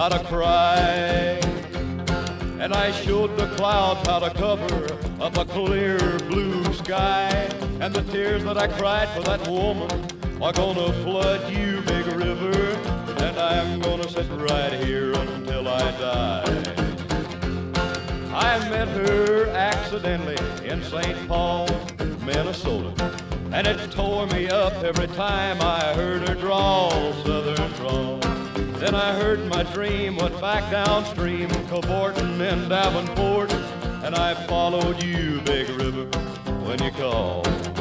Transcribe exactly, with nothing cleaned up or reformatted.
how to cry. And I showed the clouds how to cover up a clear blue sky. And the tears that I cried for that woman are gonna flood you, big river. And I'm gonna sit right here until I die. I met her accidentally in Saint Paul, Minnesota, and it tore me up every time I heard her drawl, southern drawl. Then I heard my dream went back downstream, cavorting in Davenport, and I followed you, big river, when you called.